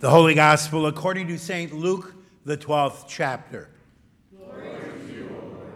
The Holy Gospel according to St. Luke, the 12th chapter. Glory to you, O Lord.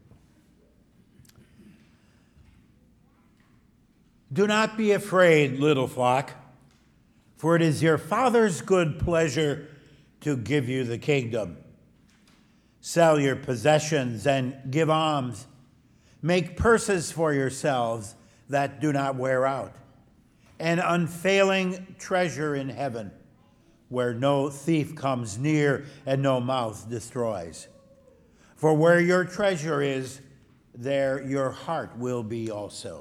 Do not be afraid, little flock, for it is your Father's good pleasure to give you the kingdom. Sell your possessions and give alms. Make purses for yourselves that do not wear out, an unfailing treasure in heaven, where no thief comes near and no moth destroys. For where your treasure is, there your heart will be also.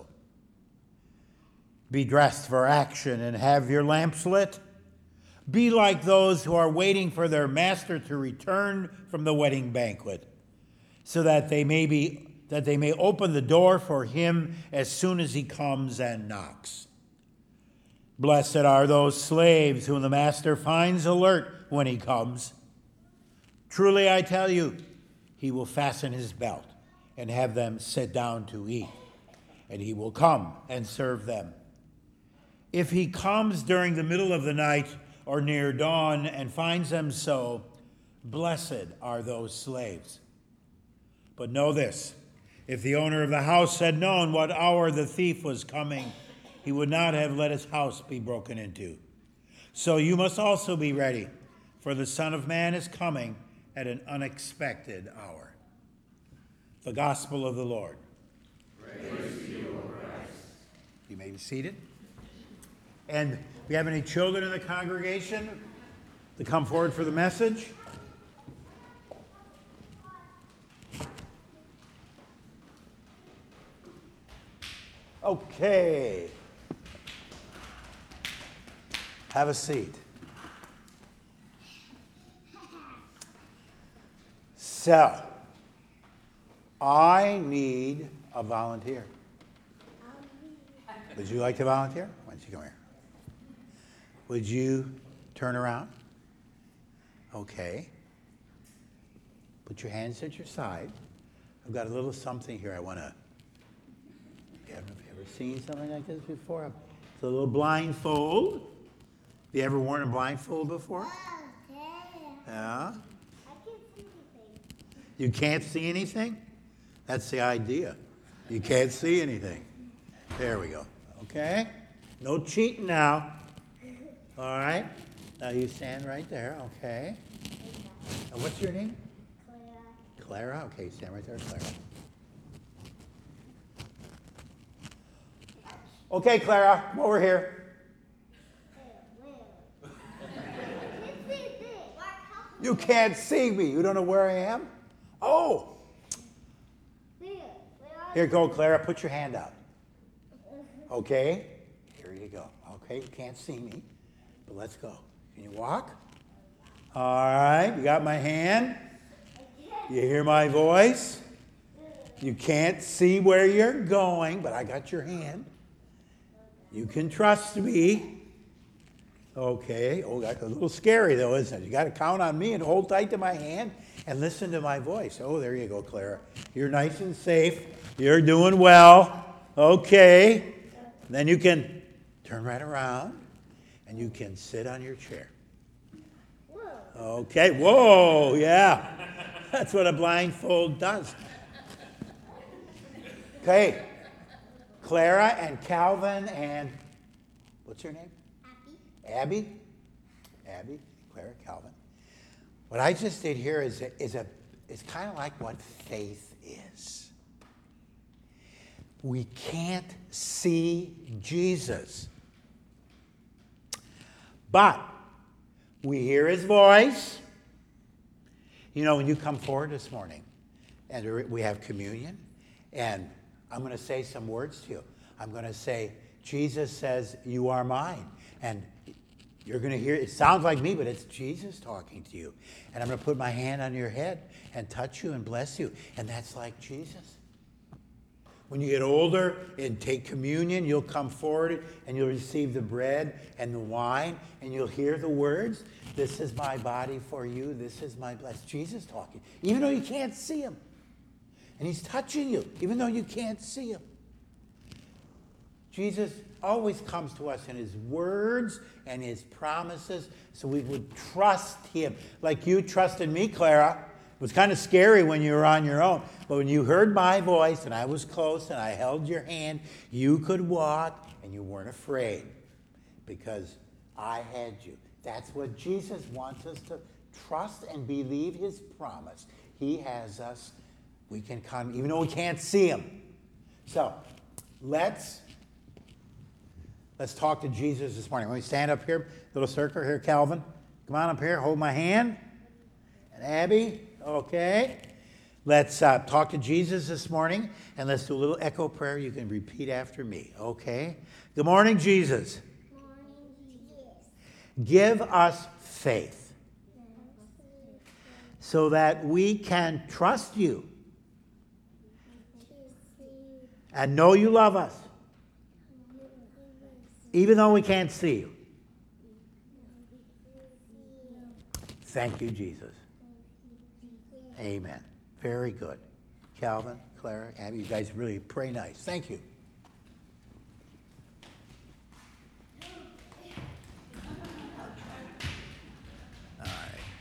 Be dressed for action and have your lamps lit. Be like those who are waiting for their master to return from the wedding banquet, so that they may open the door for him as soon as he comes and knocks. Blessed are those slaves whom the master finds alert when he comes. Truly I tell you, he will fasten his belt and have them sit down to eat, and he will come and serve them. If he comes during the middle of the night or near dawn and finds them so, blessed are those slaves. But know this, if the owner of the house had known what hour the thief was coming, he would not have let his house be broken into. So you must also be ready, for the Son of Man is coming at an unexpected hour. The Gospel of the Lord. Praise to you, O Christ. You may be seated. And we have any children in the congregation to come forward for the message? Okay. Have a seat. So, I need a volunteer. Would you like to volunteer? Why don't you come here? Would you turn around? Okay. Put your hands at your side. I've got a little something here I want to... Have you ever seen something like this before? It's a little blindfold. Have you ever worn a blindfold before? Yeah? You can't see anything? That's the idea. You can't see anything. There we go. Okay? No cheating now. All right? Now you stand right there. Okay. And what's your name? Clara. Clara? Okay, stand right there, Clara. Okay, Clara, come over here. You can't see me. You don't know where I am? Oh! Here, go, Clara. Put your hand out. Okay? Here you go. Okay, you can't see me, but let's go. Can you walk? All right, you got my hand? You hear my voice? You can't see where you're going, but I got your hand. You can trust me. Okay. Oh, that's a little scary, though, isn't it? You got to count on me and hold tight to my hand and listen to my voice. Oh, there you go, Clara. You're nice and safe. You're doing well. Okay. Then you can turn right around and you can sit on your chair. Okay. Whoa, yeah. That's what a blindfold does. Okay. Clara and Calvin and what's your name? Abby? Abby, Clara, Calvin. What I just did here is kind of like what faith is. We can't see Jesus, but we hear his voice. You know, when you come forward this morning and we have communion, and I'm going to say some words to you. I'm going to say, Jesus says, you are mine. And you're going to hear, it sounds like me, but it's Jesus talking to you. And I'm going to put my hand on your head and touch you and bless you. And that's like Jesus. When you get older and take communion, you'll come forward and you'll receive the bread and the wine, and you'll hear the words, this is my body for you, this is my blood. It's Jesus talking, even though you can't see him. And he's touching you, even though you can't see him. Jesus always comes to us in his words and his promises, so we would trust him. Like you trusted me, Clara. It was kind of scary when you were on your own, but when you heard my voice and I was close and I held your hand, you could walk and you weren't afraid because I had you. That's what Jesus wants us to trust and believe his promise. He has us. We can come, even though we can't see him. So, let's talk to Jesus this morning. When we stand up here, little circle here, Calvin. Come on up here, hold my hand. And Abby, okay. Let's talk to Jesus this morning, and let's do a little echo prayer. You can repeat after me, okay? Good morning, Jesus. Good morning, Jesus. Give us faith so that we can trust you and know you love us, even though we can't see you. Thank you, Jesus. Amen. Very good. Calvin, Clara, Abby, you guys really pray nice. Thank you. All right.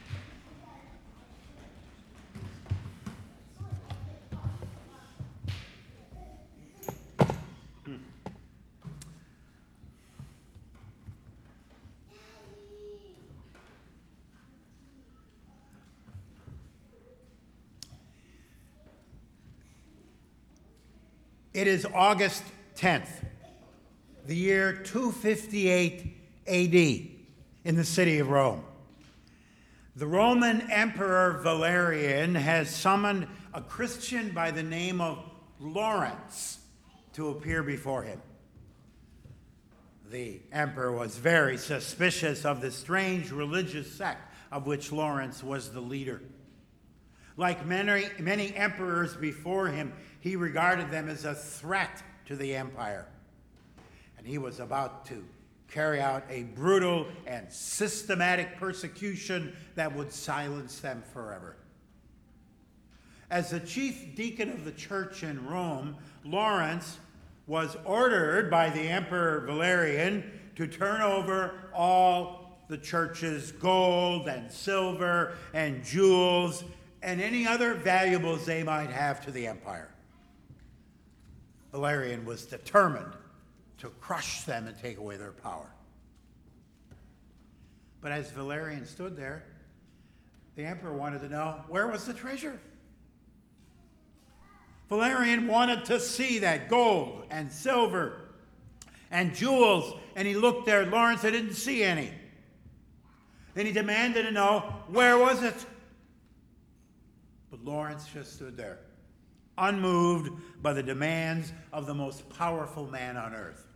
It is August 10th, the year 258 AD, in the city of Rome. The Roman Emperor Valerian has summoned a Christian by the name of Lawrence to appear before him. The emperor was very suspicious of the strange religious sect of which Lawrence was the leader. Like many emperors before him, he regarded them as a threat to the empire. And he was about to carry out a brutal and systematic persecution that would silence them forever. As the chief deacon of the church in Rome, Lawrence was ordered by the Emperor Valerian to turn over all the church's gold and silver and jewels and any other valuables they might have to the empire. Valerian was determined to crush them and take away their power. But as Valerian stood there, the emperor wanted to know, where was the treasure? Valerian wanted to see that gold and silver and jewels, and he looked there. Lawrence didn't see any. Then he demanded to know, where was it? But Lawrence just stood there, unmoved by the demands of the most powerful man on earth.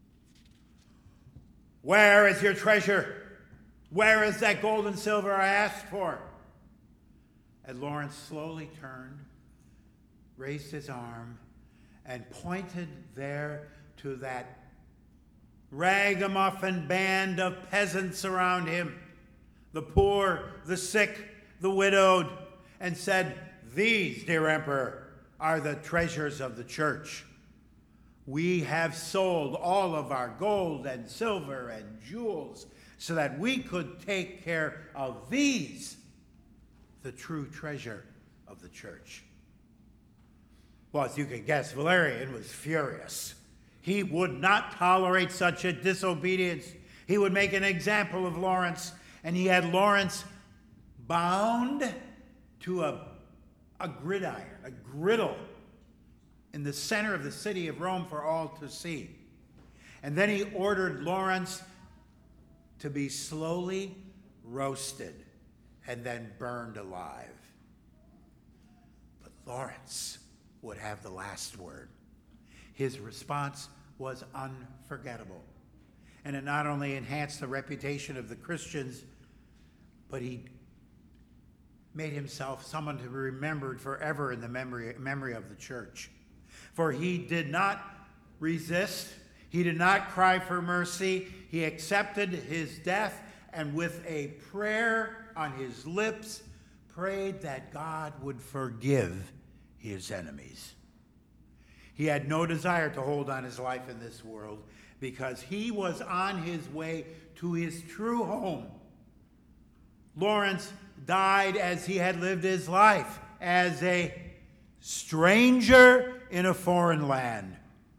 Where is your treasure? Where is that gold and silver I asked for? And Lawrence slowly turned, raised his arm, and pointed there to that ragamuffin band of peasants around him, the poor, the sick, the widowed, and said, these, dear emperor, are the treasures of the church. We have sold all of our gold and silver and jewels so that we could take care of these, the true treasure of the church. Well, as you can guess, Valerian was furious. He would not tolerate such a disobedience. He would make an example of Lawrence, and he had Lawrence bound to a gridiron, a griddle, in the center of the city of Rome for all to see. And then he ordered Lawrence to be slowly roasted and then burned alive. But Lawrence would have the last word. His response was unforgettable. And it not only enhanced the reputation of the Christians, but he made himself someone to be remembered forever in the memory of the church. For he did not resist. He did not cry for mercy. He accepted his death, and with a prayer on his lips, prayed that God would forgive his enemies. He had no desire to hold on his life in this world, because he was on his way to his true home. Lawrence died as he had lived his life, as a stranger in a foreign land.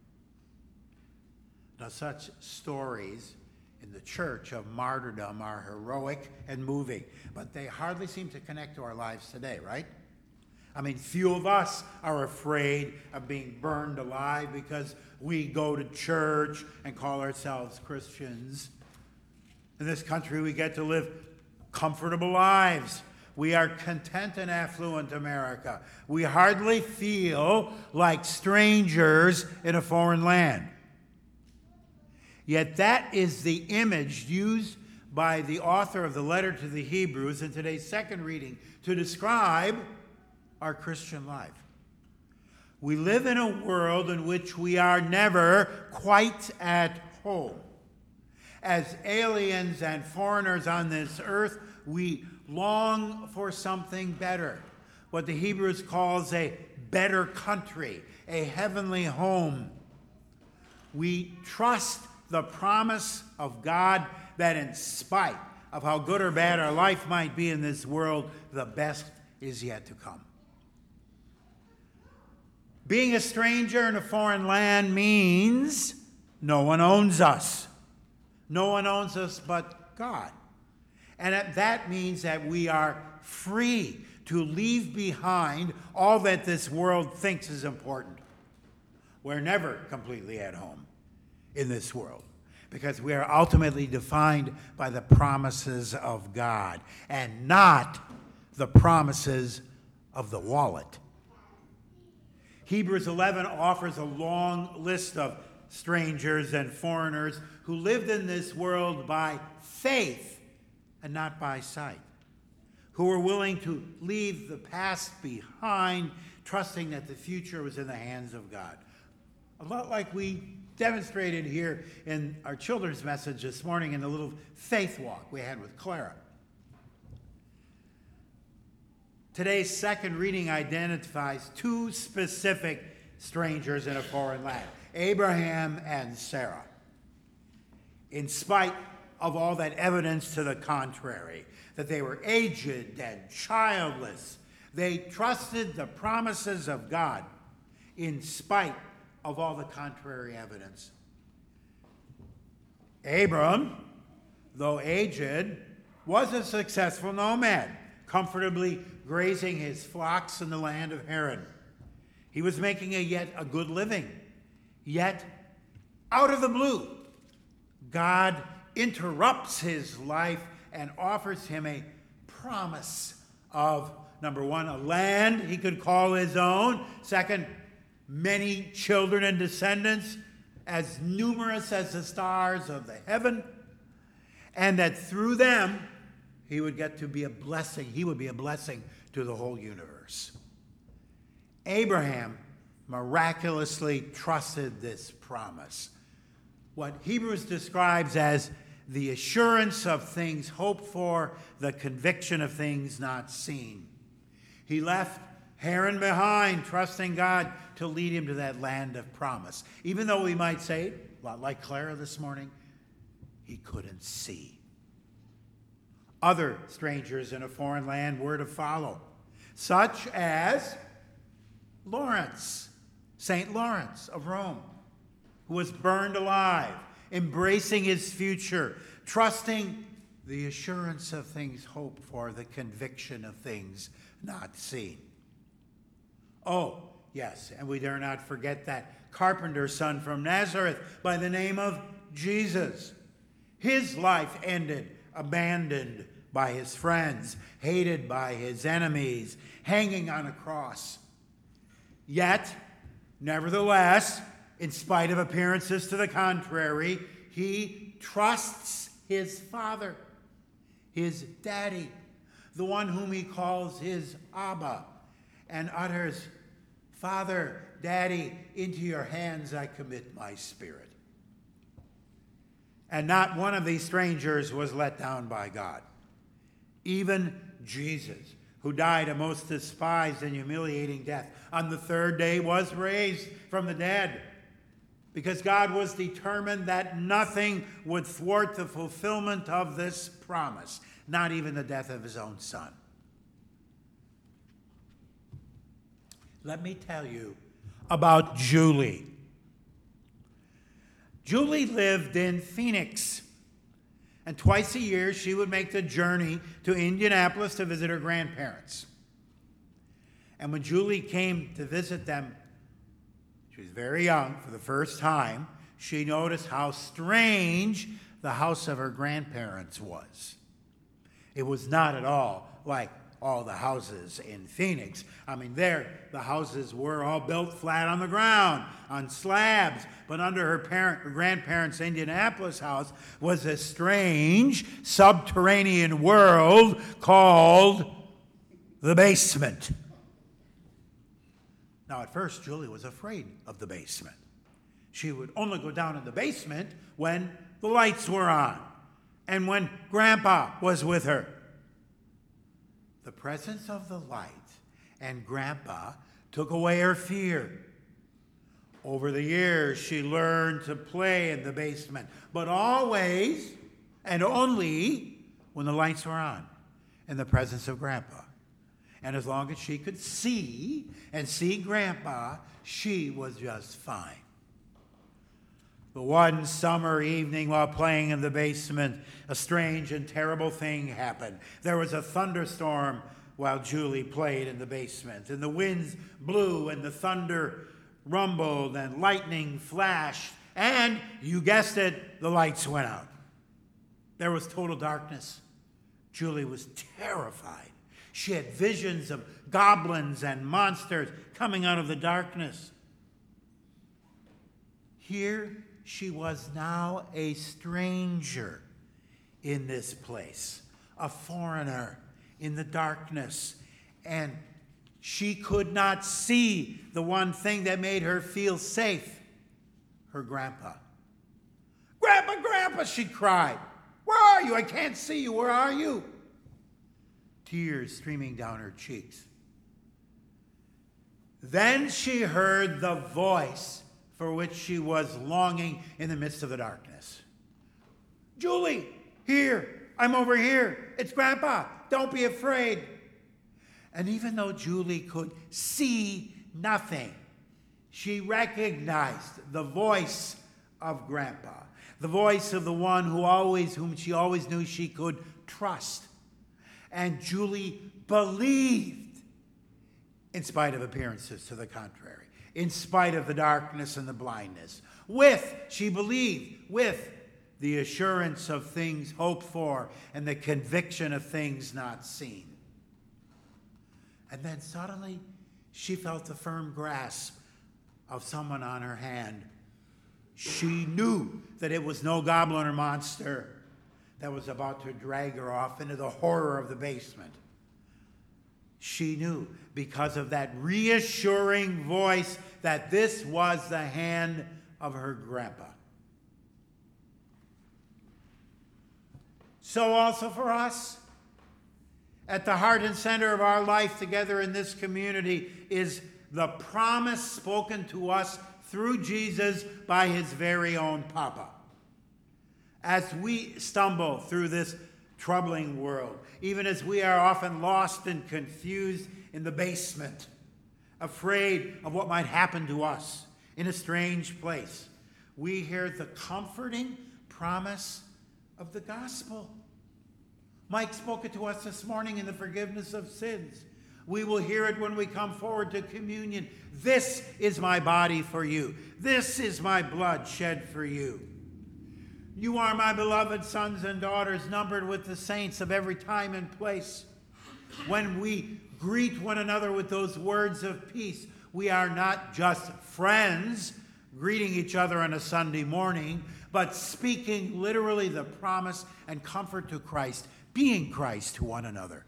Now, such stories in the church of martyrdom are heroic and moving, but they hardly seem to connect to our lives today, right? I mean, few of us are afraid of being burned alive because we go to church and call ourselves Christians. In this country, we get to live comfortable lives. We are content and affluent America. We hardly feel like strangers in a foreign land. Yet that is the image used by the author of the letter to the Hebrews in today's second reading to describe our Christian life. We live in a world in which we are never quite at home. As aliens and foreigners on this earth, we long for something better, what the Hebrews calls a better country, a heavenly home. We trust the promise of God that in spite of how good or bad our life might be in this world, the best is yet to come. Being a stranger in a foreign land means no one owns us. No one owns us but God. And that means that we are free to leave behind all that this world thinks is important. We're never completely at home in this world because we are ultimately defined by the promises of God and not the promises of the wallet. Hebrews 11 offers a long list of strangers and foreigners who lived in this world by faith and not by sight, who were willing to leave the past behind, trusting that the future was in the hands of God. A lot like we demonstrated here in our children's message this morning in the little faith walk we had with Clara. Today's second reading identifies two specific strangers in a foreign land, Abraham and Sarah. In spite of all that evidence to the contrary, that they were aged and childless, they trusted the promises of God in spite of all the contrary evidence. Abram, though aged, was a successful nomad, comfortably grazing his flocks in the land of Haran. He was making yet a good living. Yet, out of the blue, God interrupts his life and offers him a promise of, number one, a land he could call his own. Second, many children and descendants as numerous as the stars of the heaven. And that through them, he would get to be a blessing. He would be a blessing to the whole universe. Abraham miraculously trusted this promise. What Hebrews describes as the assurance of things hoped for, the conviction of things not seen. He left Haran behind, trusting God to lead him to that land of promise. Even though we might say, a lot like Clara this morning, he couldn't see. Other strangers in a foreign land were to follow, such as Lawrence, St. Lawrence of Rome, who was burned alive, embracing his future, trusting the assurance of things hoped for, the conviction of things not seen. Oh, yes, and we dare not forget that carpenter's son from Nazareth by the name of Jesus. His life ended, abandoned by his friends, hated by his enemies, hanging on a cross. Yet, nevertheless, in spite of appearances to the contrary, he trusts his Father, his Daddy, the one whom he calls his Abba, and utters, "Father, Daddy, into your hands I commit my spirit." And not one of these strangers was let down by God. Even Jesus, who died a most despised and humiliating death, on the third day was raised from the dead. because God was determined that nothing would thwart the fulfillment of this promise, not even the death of his own son. Let me tell you about Julie. Julie lived in Phoenix, and twice a year she would make the journey to Indianapolis to visit her grandparents. And when Julie came to visit them, she was very young for the first time, she noticed how strange the house of her grandparents was. It was not at all like all the houses in Phoenix. I mean, there, the houses were all built flat on the ground, on slabs. But under her grandparents' Indianapolis house was a strange subterranean world called the basement. Now, at first, Julie was afraid of the basement. She would only go down in the basement when the lights were on and when Grandpa was with her. The presence of the light and Grandpa took away her fear. Over the years, she learned to play in the basement, but always and only when the lights were on in the presence of Grandpa. And as long as she could see Grandpa, she was just fine. But one summer evening while playing in the basement, a strange and terrible thing happened. There was a thunderstorm while Julie played in the basement, and the winds blew and the thunder rumbled and lightning flashed, and, you guessed it, the lights went out. There was total darkness. Julie was terrified. She had visions of goblins and monsters coming out of the darkness. Here she was now a stranger in this place, a foreigner in the darkness, and she could not see the one thing that made her feel safe, her grandpa. "Grandpa, Grandpa," she cried. "Where are you? I can't see you. Where are you?" Tears streaming down her cheeks. Then she heard the voice for which she was longing in the midst of the darkness. "Julie, here, I'm over here. It's Grandpa. Don't be afraid." And even though Julie could see nothing, she recognized the voice of Grandpa, the voice of the one whom she always knew she could trust. And Julie believed, in spite of appearances to the contrary, in spite of the darkness and the blindness. She believed with the assurance of things hoped for and the conviction of things not seen. And then suddenly she felt the firm grasp of someone on her hand. She knew that it was no goblin or monster that was about to drag her off into the horror of the basement. She knew, because of that reassuring voice, that this was the hand of her grandpa. So also for us, at the heart and center of our life together in this community is the promise spoken to us through Jesus by his very own Papa. As we stumble through this troubling world, even as we are often lost and confused in the basement, afraid of what might happen to us in a strange place, we hear the comforting promise of the gospel. Mike spoke it to us this morning in the forgiveness of sins. We will hear it when we come forward to communion. "This is my body for you. This is my blood shed for you. You are my beloved sons and daughters, numbered with the saints of every time and place." When we greet one another with those words of peace, we are not just friends greeting each other on a Sunday morning, but speaking literally the promise and comfort to Christ, being Christ to one another.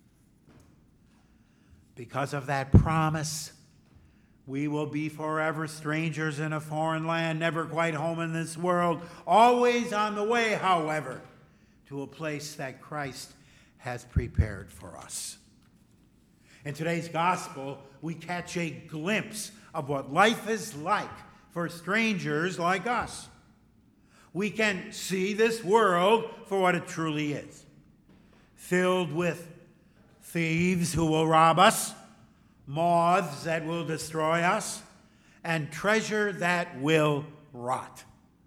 Because of that promise, we will be forever strangers in a foreign land, never quite home in this world, always on the way, however, to a place that Christ has prepared for us. In today's gospel, we catch a glimpse of what life is like for strangers like us. We can see this world for what it truly is, filled with thieves who will rob us, moths that will destroy us, and treasure that will rot.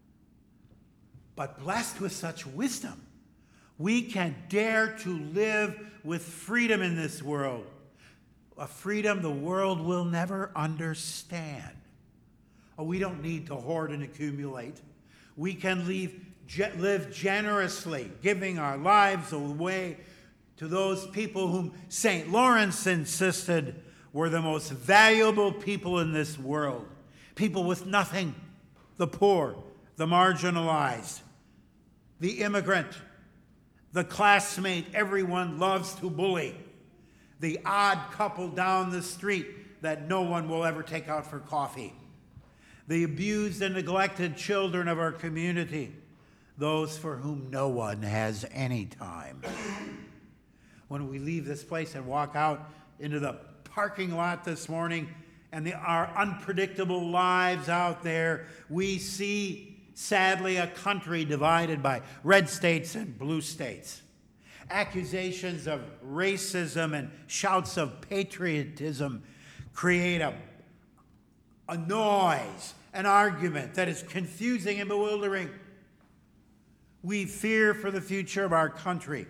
But blessed with such wisdom, we can dare to live with freedom in this world, a freedom the world will never understand. Oh, we don't need to hoard and accumulate. We can live generously, giving our lives away to those people whom St. Lawrence insisted were the most valuable people in this world. People with nothing, the poor, the marginalized, the immigrant, the classmate everyone loves to bully, the odd couple down the street that no one will ever take out for coffee, the abused and neglected children of our community, those for whom no one has any time. When we leave this place and walk out into the parking lot this morning and our unpredictable lives out there, we see, sadly, a country divided by red states and blue states. Accusations of racism and shouts of patriotism create a noise, an argument that is confusing and bewildering. We fear for the future of our country.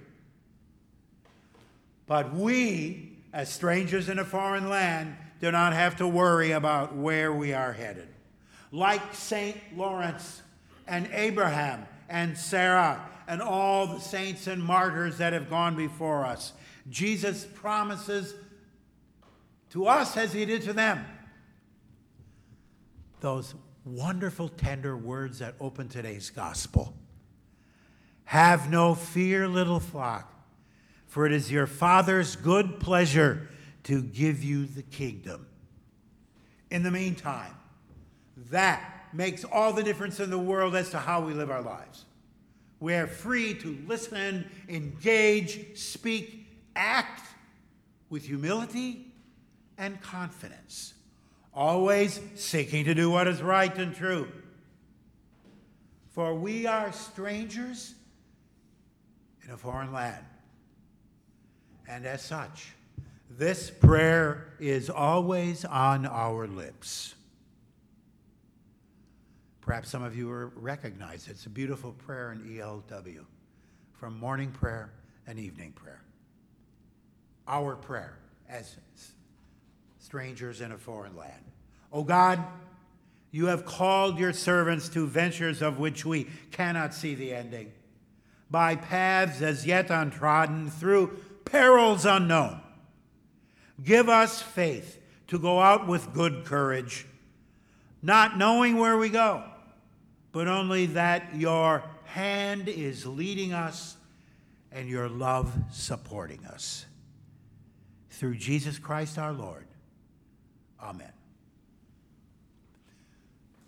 But we, as strangers in a foreign land, do not have to worry about where we are headed. Like St. Lawrence and Abraham and Sarah and all the saints and martyrs that have gone before us, Jesus promises to us as he did to them those wonderful, tender words that open today's gospel. Have no fear, little flock, for it is your Father's good pleasure to give you the kingdom. In the meantime, that makes all the difference in the world as to how we live our lives. We are free to listen, engage, speak, act with humility and confidence, always seeking to do what is right and true. For we are strangers in a foreign land. And as such, this prayer is always on our lips. Perhaps some of you will recognize it. It's a beautiful prayer in ELW, from morning prayer and evening prayer. Our prayer as strangers in a foreign land. O God, you have called your servants to ventures of which we cannot see the ending, by paths as yet untrodden, through perils unknown. Give us faith to go out with good courage, not knowing where we go, but only that your hand is leading us and your love supporting us. Through Jesus Christ our Lord. Amen.